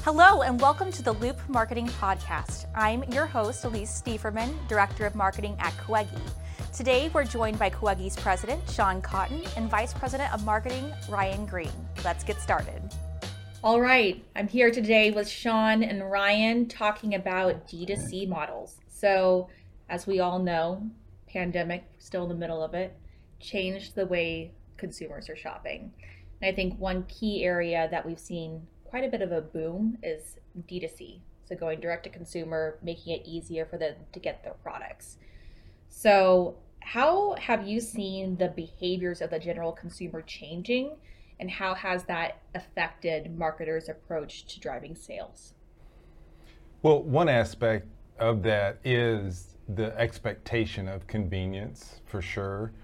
Hello and welcome to the Loop Marketing Podcast. I'm your host, Elise Stieferman, Director of Marketing at Coegi. Today, we're joined by Coegi's President, Sean Cotton, and Vice President of Marketing, Ryan Green. Let's get started. All right, I'm here today with Sean and Ryan talking about D2C models. So, as we all know, pandemic, still in the middle of it, changed the way consumers are shopping. And I think one key area that we've seen quite a bit of a boom is D2C. So going direct to consumer, making it easier for them to get their products. So how have you seen the behaviors of the general consumer changing, and how has that affected marketers' approach to driving sales? Well, one aspect of that is the expectation of convenience, for sure.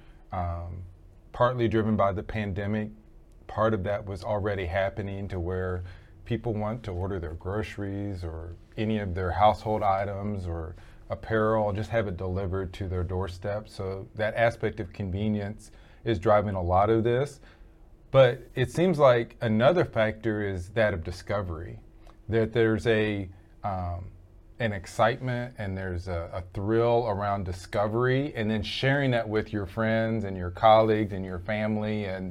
Partly driven by the pandemic. Part of that was already happening to where people want to order their groceries or any of their household items or apparel, just have it delivered to their doorstep. So that aspect of convenience is driving a lot of this. But it seems like another factor is that of discovery, that there's an excitement and there's a thrill around discovery, and then sharing that with your friends and your colleagues and your family, and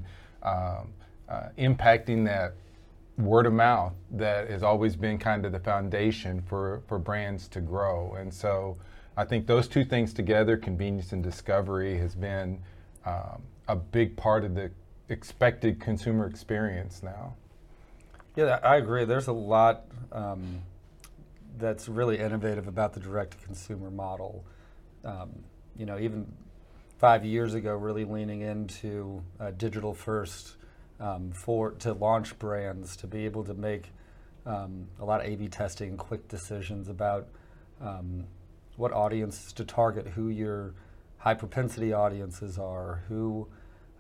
impacting that word of mouth that has always been kind of the foundation for brands to grow. And so I think those two things together, convenience and discovery, has been a big part of the expected consumer experience now. Yeah, I agree. There's a lot that's really innovative about the direct-to-consumer model. Even 5 years ago, really leaning into digital first to launch brands, to be able to make a lot of A/B testing, quick decisions about what audiences to target, who your high propensity audiences are, who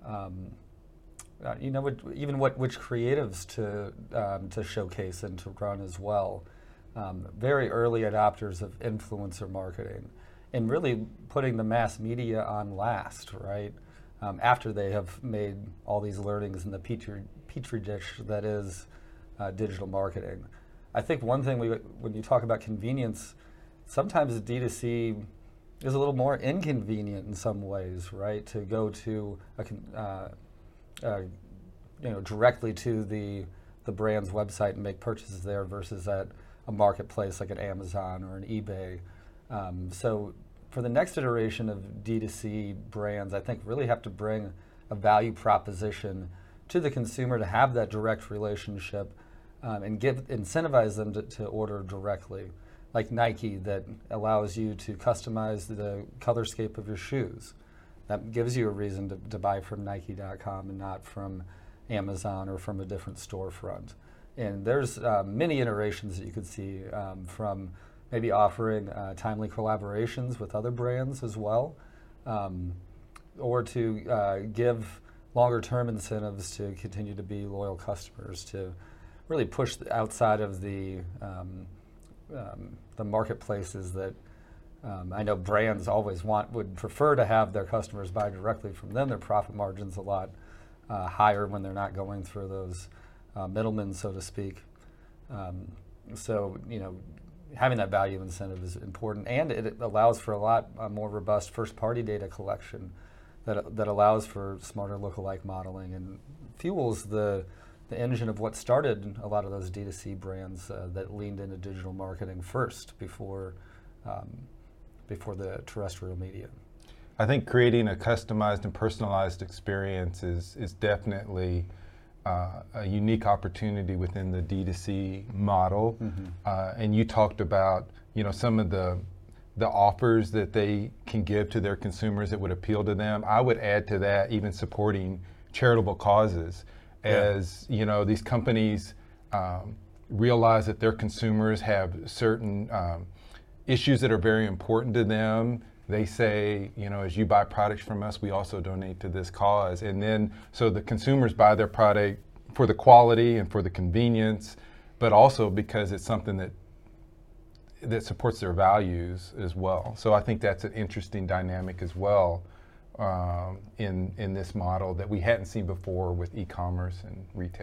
which creatives to showcase and to run as well. Very early adopters of influencer marketing, and really putting the mass media on last, right? After they have made all these learnings in the petri dish that is digital marketing. I think one thing when you talk about convenience, sometimes D2C is a little more inconvenient in some ways, right? To go to directly to the brand's website and make purchases there versus at a marketplace like an Amazon or an eBay. So for the next iteration of D2C brands, I think really have to bring a value proposition to the consumer to have that direct relationship and incentivize them to order directly. Like Nike, that allows you to customize the colorscape of your shoes. That gives you a reason to buy from Nike.com and not from Amazon or from a different storefront. And there's many iterations that you could see from maybe offering timely collaborations with other brands as well, or to give longer term incentives to continue to be loyal customers, to really push outside of the marketplaces that I know brands always would prefer to have their customers buy directly from them. Their profit margin's a lot higher when they're not going through those middlemen, so to speak. Having that value incentive is important, and it allows for a lot more robust first-party data collection that allows for smarter lookalike modeling and fuels the engine of what started a lot of those D2C brands that leaned into digital marketing first before the terrestrial media. I think creating a customized and personalized experience is definitely a unique opportunity within the D2C model. Mm-hmm. And you talked about, some of the offers that they can give to their consumers that would appeal to them. I would add to that even supporting charitable causes. As these companies realize that their consumers have certain issues that are very important to them. They say, as you buy products from us, we also donate to this cause. And then, so the consumers buy their product for the quality and for the convenience, but also because it's something that supports their values as well. So I think that's an interesting dynamic as well in this model that we hadn't seen before with e-commerce and retail.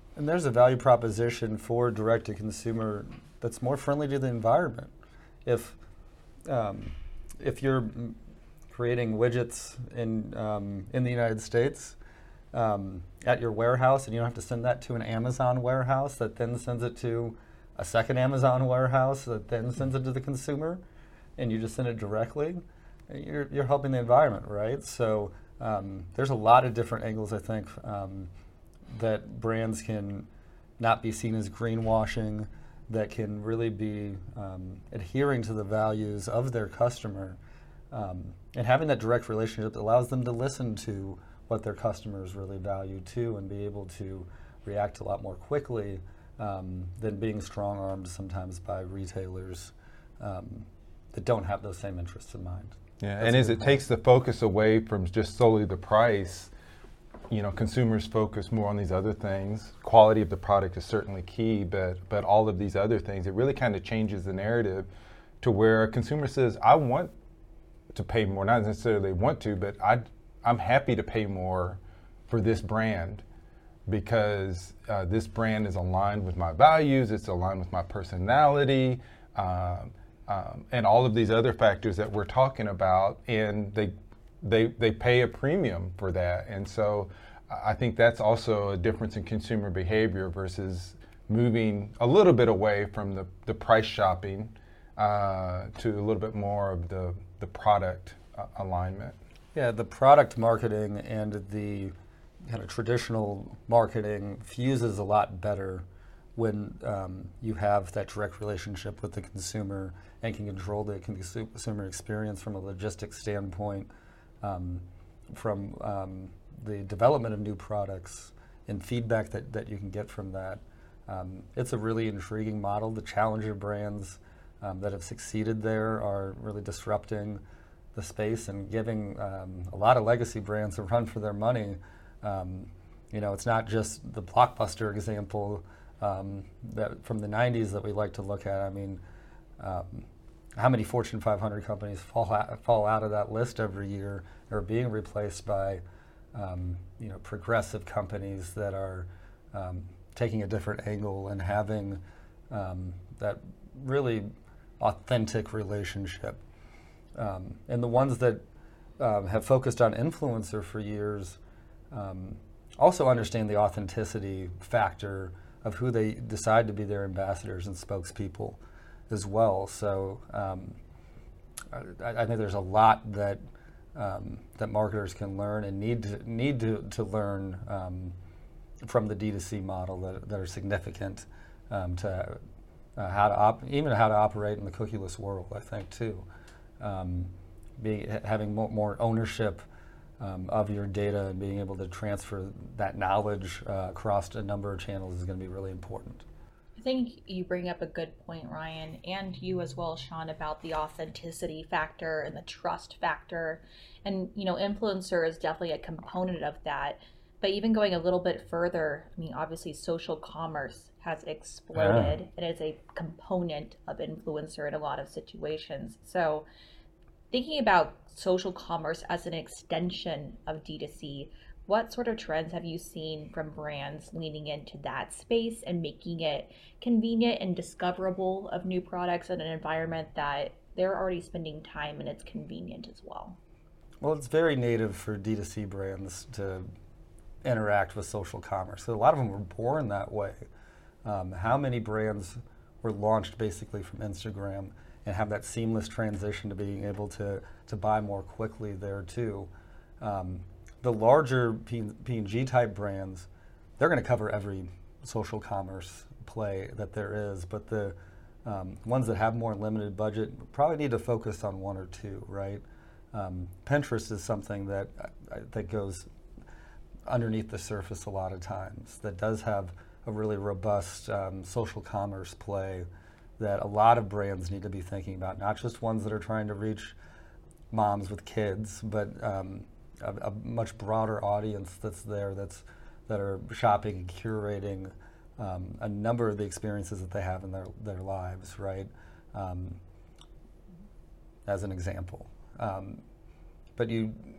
And there's a value proposition for direct-to-consumer that's more friendly to the environment. If you're creating widgets in the United States at your warehouse, and you don't have to send that to an Amazon warehouse that then sends it to a second Amazon warehouse that then sends it to the consumer, and you just send it directly, you're helping the environment, right? So there's a lot of different angles, I think, that brands can not be seen as greenwashing, that can really be adhering to the values of their customer, and having that direct relationship allows them to listen to what their customers really value too, and be able to react a lot more quickly than being strong-armed sometimes by retailers that don't have those same interests in mind. Yeah, and as it takes the focus away from just solely the price, consumers focus more on these other things. Quality of the product is certainly key, but all of these other things, it really kind of changes the narrative to where a consumer says, I want to pay more, not necessarily want to, but I'm happy to pay more for this brand because this brand is aligned with my values, it's aligned with my personality, and all of these other factors that we're talking about, and they pay a premium for that. And so I think that's also a difference in consumer behavior versus moving a little bit away from the price shopping to a little bit more of the product alignment. Yeah, the product marketing and the kind of traditional marketing fuses a lot better when you have that direct relationship with the consumer and can control the consumer experience from a logistics standpoint, from the development of new products and feedback that you can get from that. It's a really intriguing model. The challenger brands that have succeeded there are really disrupting the space and giving a lot of legacy brands a run for their money. It's not just the Blockbuster example that from the 90s that we like to look at. I mean, how many Fortune 500 companies fall out of that list every year or are being replaced by progressive companies that are taking a different angle and having that really authentic relationship. And the ones that have focused on influencer for years also understand the authenticity factor of who they decide to be their ambassadors and spokespeople as well. So I think there's a lot that marketers can learn and need to learn from the D2C model that are significant to how to operate in the cookieless world, I think, too. Having more ownership of your data and being able to transfer that knowledge across a number of channels is going to be really important. I think you bring up a good point, Ryan, and you as well, Sean, about the authenticity factor and the trust factor. And, influencer is definitely a component of that. But even going a little bit further, I mean, obviously social commerce has exploded and is a component of influencer in a lot of situations. So thinking about social commerce as an extension of D2C, what sort of trends have you seen from brands leaning into that space and making it convenient and discoverable of new products in an environment that they're already spending time and it's convenient as well? Well, it's very native for D2C brands to interact with social commerce. So a lot of them were born that way. How many brands were launched basically from Instagram and have that seamless transition to being able to buy more quickly there too? The larger P&G type brands, they're going to cover every social commerce play that there is, but the ones that have more limited budget probably need to focus on one or two, right? Pinterest is something that I think goes underneath the surface a lot of times, that does have a really robust social commerce play that a lot of brands need to be thinking about, not just ones that are trying to reach moms with kids, but a much broader audience that's there that are shopping and curating a number of the experiences that they have in their lives, right? As an example. But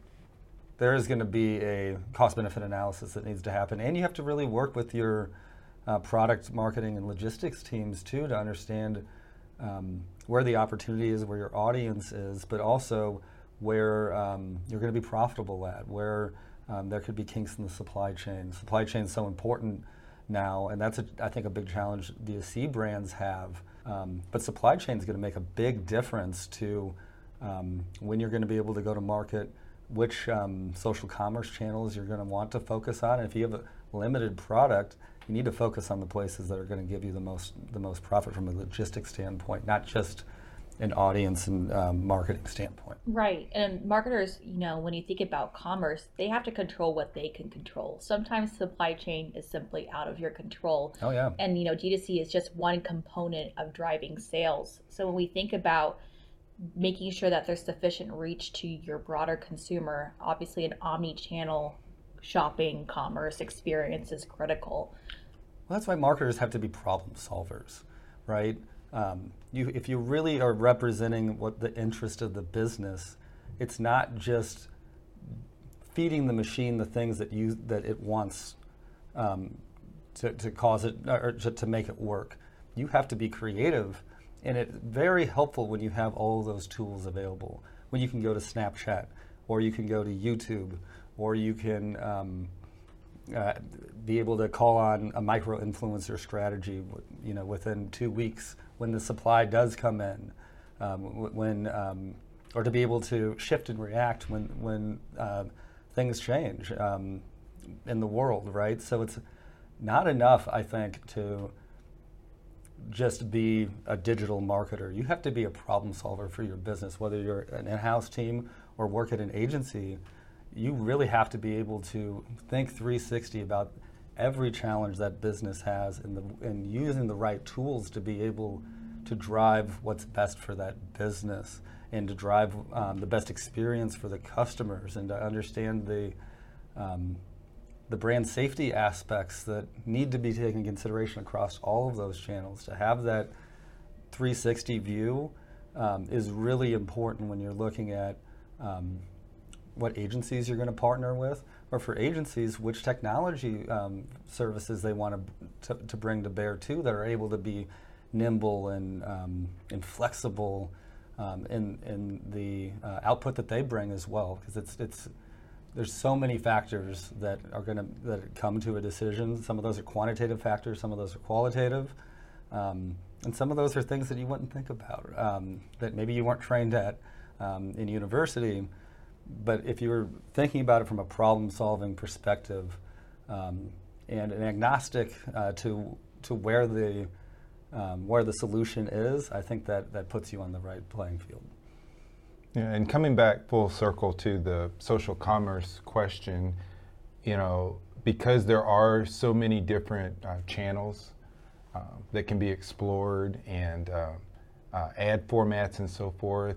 there is going to be a cost-benefit analysis that needs to happen, and you have to really work with your product marketing and logistics teams too, to understand where the opportunity is, where your audience is, but also where you're going to be profitable at, where there could be kinks in the supply chain. Supply chain is so important now, and that's, I think, a big challenge D2C brands have. But supply chain is going to make a big difference to when you're going to be able to go to market, which social commerce channels you're going to want to focus on. And if you have a limited product, you need to focus on the places that are going to give you the most profit from a logistics standpoint, not just an audience and marketing standpoint. Right. And marketers, when you think about commerce, they have to control what they can control. Sometimes supply chain is simply out of your control. Oh, yeah. And, D2C is just one component of driving sales. So when we think about making sure that there's sufficient reach to your broader consumer, obviously an omni-channel shopping commerce experience is critical. Well, that's why marketers have to be problem solvers, right? If you really are representing what the interest of the business, it's not just feeding the machine the things that it wants to cause it or to make it work. You have to be creative, and it's very helpful when you have all those tools available. When you can go to Snapchat, or you can go to YouTube, or you can be able to call on a micro-influencer strategy, within 2 weeks when the supply does come in, or to be able to shift and react when things change in the world, right? So it's not enough, I think, to just be a digital marketer. You have to be a problem solver for your business, whether you're an in-house team or work at an agency. You really have to be able to think 360 about every challenge that business has and using the right tools to be able to drive what's best for that business and to drive the best experience for the customers and to understand the brand safety aspects that need to be taken into consideration across all of those channels. To have that 360 view is really important when you're looking at what agencies you're going to partner with, or for agencies, which technology services they want to bring to bear too, that are able to be nimble and flexible in the output that they bring as well, because there's so many factors that come to a decision. Some of those are quantitative factors, some of those are qualitative, and some of those are things that you wouldn't think about, that maybe you weren't trained at in university. But if you're thinking about it from a problem-solving perspective and an agnostic to where the solution is, I think that puts you on the right playing field. Yeah, and coming back full circle to the social commerce question, because there are so many different channels that can be explored and ad formats and so forth,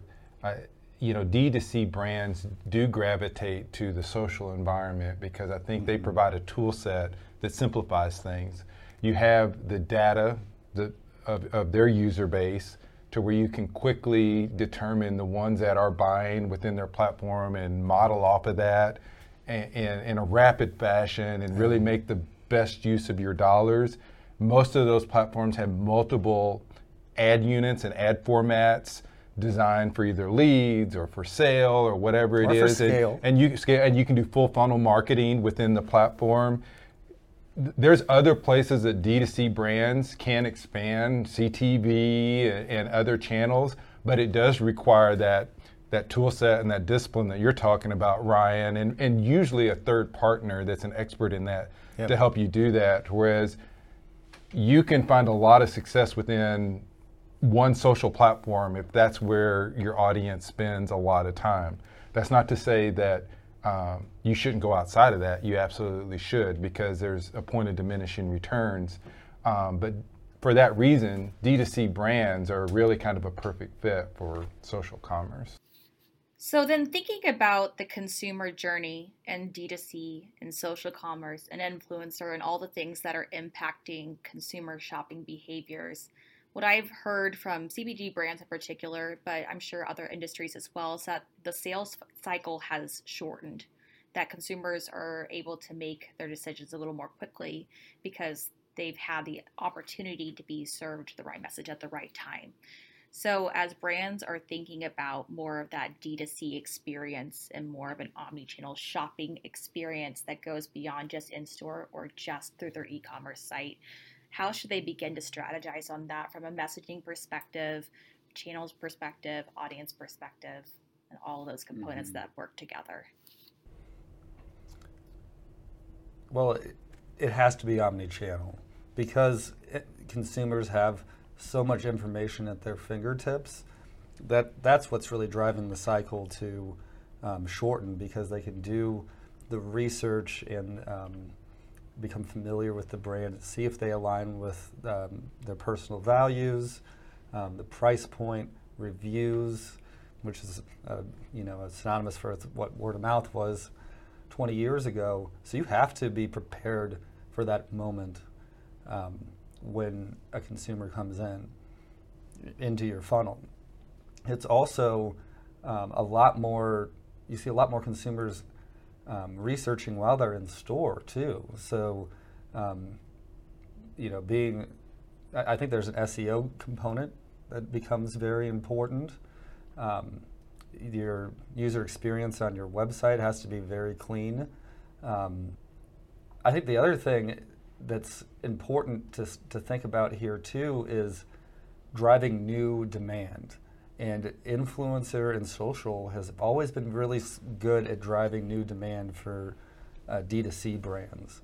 D2C brands do gravitate to the social environment because I think they provide a tool set that simplifies things. You have the data of their user base to where you can quickly determine the ones that are buying within their platform and model off of that in a rapid fashion and really make the best use of your dollars. Most of those platforms have multiple ad units and ad formats designed for either leads or for sale or whatever it is. And you can do full funnel marketing within the platform. There's other places that D2C brands can expand, CTV and other channels, but it does require that tool set and that discipline that you're talking about, Ryan, and usually a third partner that's an expert in that to help you do that. Whereas you can find a lot of success within one social platform if that's where your audience spends a lot of time. That's not to say that you shouldn't go outside of that. You absolutely should, because there's a point of diminishing returns. But for that reason, D2C brands are really kind of a perfect fit for social commerce. So then thinking about the consumer journey and D2C and social commerce and influencer and all the things that are impacting consumer shopping behaviors, what I've heard from CPG brands in particular, but I'm sure other industries as well, is that the sales cycle has shortened, that consumers are able to make their decisions a little more quickly because they've had the opportunity to be served the right message at the right time. So as brands are thinking about more of that D2C experience and more of an omni-channel shopping experience that goes beyond just in-store or just through their e-commerce site, how should they begin to strategize on that from a messaging perspective, channels perspective, audience perspective, and all of those components that work together? Well, it has to be omni-channel because consumers have so much information at their fingertips that's what's really driving the cycle to shorten, because they can do the research and become familiar with the brand, see if they align with their personal values, the price point, reviews, which is synonymous for what word of mouth was 20 years ago. So you have to be prepared for that moment when a consumer comes into your funnel. It's also a lot more, you see a lot more consumers researching while they're in store too. So, I think there's an SEO component that becomes very important. Your user experience on your website has to be very clean. I think the other thing that's important to think about here too is driving new demand. And influencer and social has always been really good at driving new demand for D2C brands.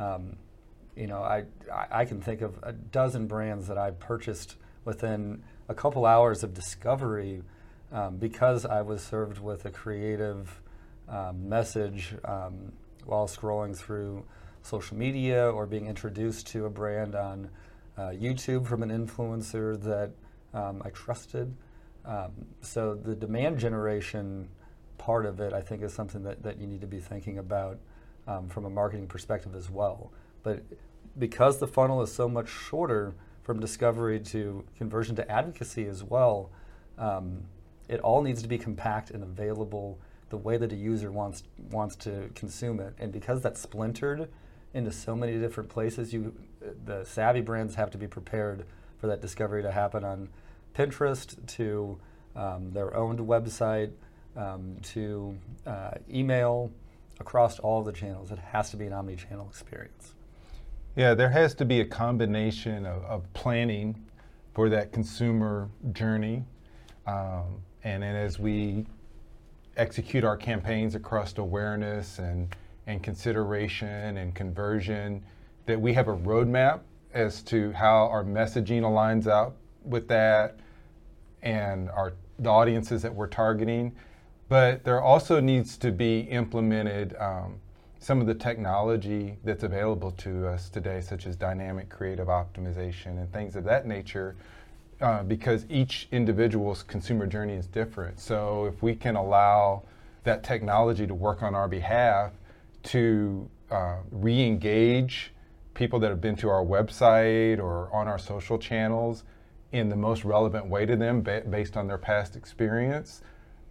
I can think of a dozen brands that I've purchased within a couple hours of discovery because I was served with a creative message while scrolling through social media or being introduced to a brand on YouTube from an influencer that I trusted. So the demand generation part of it, I think, is something that you need to be thinking about from a marketing perspective as well. But because the funnel is so much shorter from discovery to conversion to advocacy as well, it all needs to be compact and available the way that a user wants to consume it. And because that's splintered into so many different places, the savvy brands have to be prepared for that discovery to happen on Pinterest, to their owned website, to email, across all of the channels. It has to be an omni-channel experience. Yeah, there has to be a combination of planning for that consumer journey. And then as we execute our campaigns across awareness and consideration and conversion, that we have a roadmap as to how our messaging aligns out with that and the audiences that we're targeting. But there also needs to be implemented some of the technology that's available to us today, such as dynamic creative optimization and things of that nature, because each individual's consumer journey is different. So if we can allow that technology to work on our behalf to re-engage people that have been to our website or on our social channels in the most relevant way to them based on their past experience,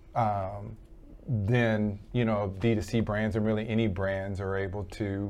then D2C brands and really any brands are able to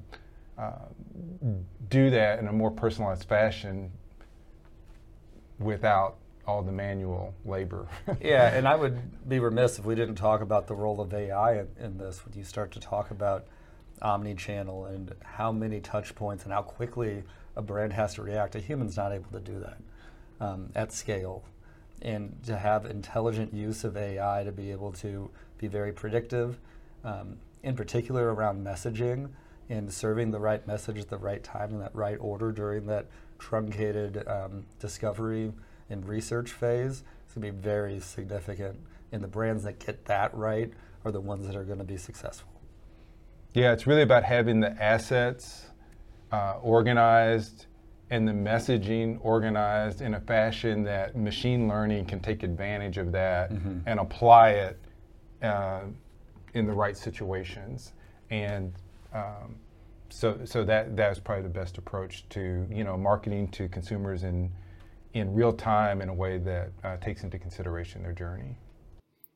do that in a more personalized fashion without all the manual labor. Yeah, and I would be remiss if we didn't talk about the role of AI in this when you start to talk about omni-channel and how many touch points and how quickly a brand has to react. A human's not able to do that at scale. And to have intelligent use of AI to be able to be very predictive, in particular around messaging and serving the right message at the right time in that right order during that truncated discovery and research phase, it's going to be very significant. And the brands that get that right are the ones that are going to be successful. Yeah, it's really about having the assets organized and the messaging organized in a fashion that machine learning can take advantage of that and apply it in the right situations. And so that's probably the best approach to marketing to consumers in real time in a way that takes into consideration their journey.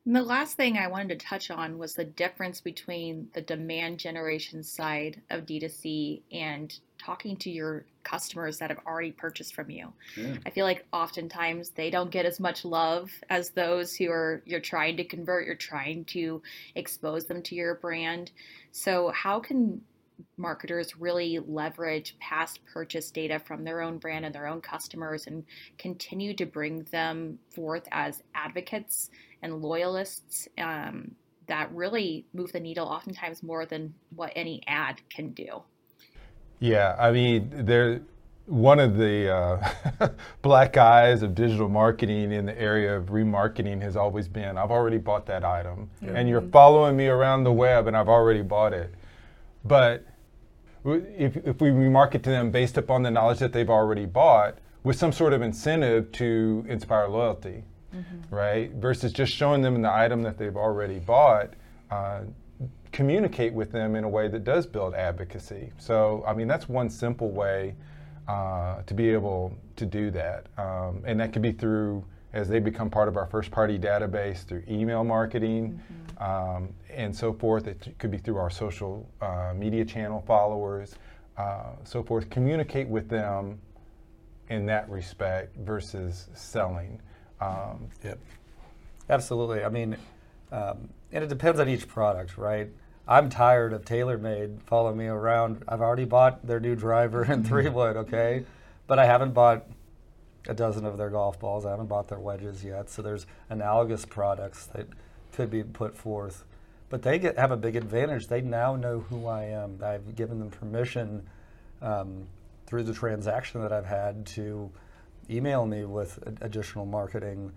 And the last thing I wanted to touch on was the difference between the demand generation side of D2C and talking to your customers that have already purchased from you. Yeah. I feel like oftentimes they don't get as much love as those who you're trying to convert, you're trying to expose them to your brand. So how can marketers really leverage past purchase data from their own brand and their own customers and continue to bring them forth as advocates and loyalists that really move the needle oftentimes more than what any ad can do? Yeah, I mean, one of the black eyes of digital marketing in the area of remarketing has always been, I've already bought that item, and you're following me around the web, and I've already bought it. But if we remarket to them based upon the knowledge that they've already bought, with some sort of incentive to inspire loyalty, right? Versus just showing them the item that they've already bought, communicate with them in a way that does build advocacy. So, I mean, that's one simple way to be able to do that. And that could be through, as they become part of our first-party database, through email marketing, and so forth. It could be through our social media channel followers, so forth. Communicate with them in that respect versus selling. Yep. Absolutely. I mean, and it depends on each product, right? I'm tired of TaylorMade following me around. I've already bought their new driver in 3-wood, okay? But I haven't bought a dozen of their golf balls. I haven't bought their wedges yet. So there's analogous products that could be put forth. But they have a big advantage. They now know who I am. I've given them permission through the transaction that I've had to email me with additional marketing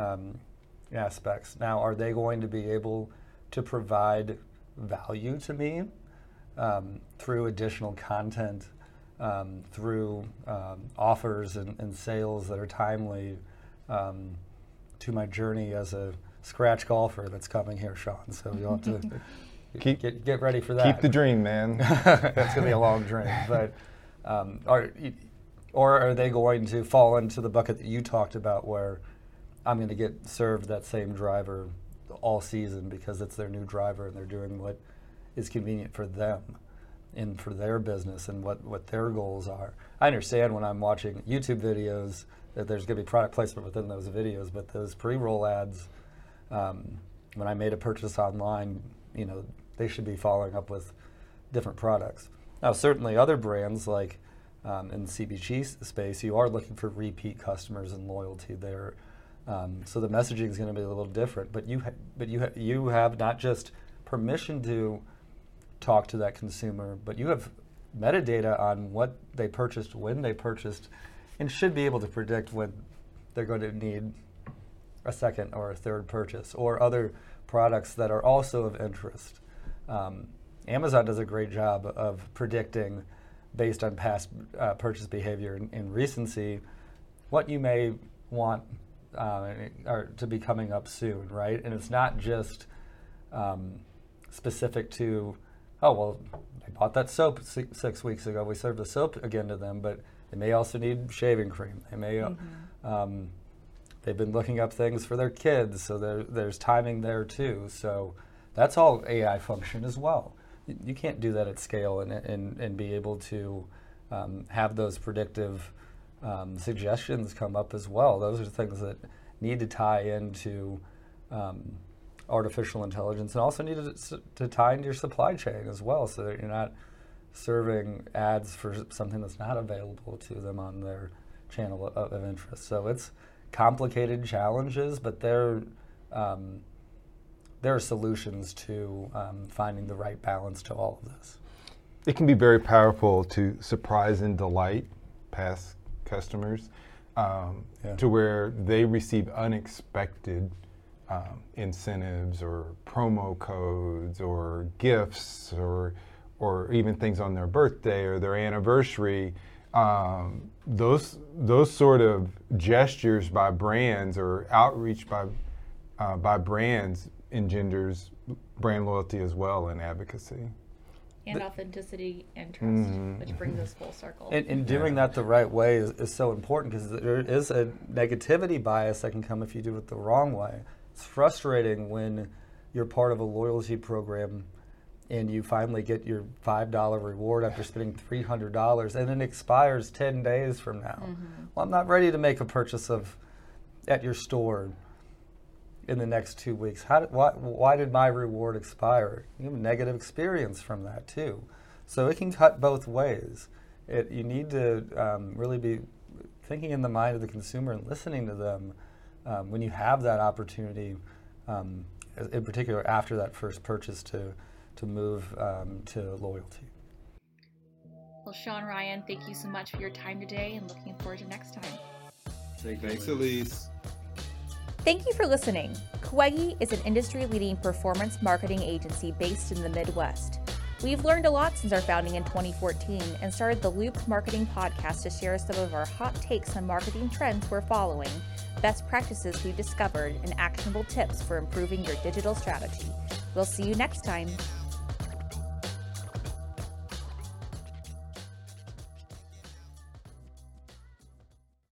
aspects. Now, are they going to be able to provide value to me through additional content, through offers and sales that are timely to my journey as a scratch golfer that's coming here, Sean? So you'll have to get ready for that. Keep the dream, man. That's going to be a long dream. But or are they going to fall into the bucket that you talked about, where I'm going to get served that same driver all season because it's their new driver and they're doing what is convenient for them and for their business and what their goals are? I understand when I'm watching YouTube videos that there's going to be product placement within those videos, but those pre-roll ads, when I made a purchase online, they should be following up with different products. Now, certainly other brands like in the CPG space, you are looking for repeat customers and loyalty there. So the messaging is going to be a little different, but you have not just permission to talk to that consumer, but you have metadata on what they purchased, when they purchased, and should be able to predict when they're going to need a second or a third purchase, or other products that are also of interest. Amazon does a great job of predicting, based on past purchase behavior and recency, what you may want or to be coming up soon, right? And it's not just specific to, oh, well, I bought that soap 6 weeks ago. We served the soap again to them, but they may also need shaving cream. They may, they've been looking up things for their kids, so there's timing there too. So that's all AI function as well. You can't do that at scale and be able to have those predictive suggestions come up as well. Those are things that need to tie into artificial intelligence, and also need to tie into your supply chain as well, so that you're not serving ads for something that's not available to them on their channel of interest. So it's complicated challenges, but there are solutions to finding the right balance to all of this. It can be very powerful to surprise and delight past customers to where they receive unexpected incentives or promo codes or gifts or even things on their birthday or their anniversary. Those sort of gestures by brands or outreach by brands engenders brand loyalty as well and advocacy. And authenticity and trust, which brings us full circle. And doing that the right way is so important, because there is a negativity bias that can come if you do it the wrong way. It's frustrating when you're part of a loyalty program and you finally get your $5 reward after spending $300 and it expires 10 days from now. Well, I'm not ready to make a purchase at your store in the next 2 weeks. Why did my reward expire? You have a negative experience from that too. So it can cut both ways. You need to really be thinking in the mind of the consumer and listening to them when you have that opportunity, in particular after that first purchase to move to loyalty. Well, Sean, Ryan, thank you so much for your time today and looking forward to next time. Thanks, Elise. Thank you for listening. Coegee is an industry-leading performance marketing agency based in the Midwest. We've learned a lot since our founding in 2014 and started the Loop Marketing Podcast to share some of our hot takes on marketing trends we're following, best practices we've discovered, and actionable tips for improving your digital strategy. We'll see you next time.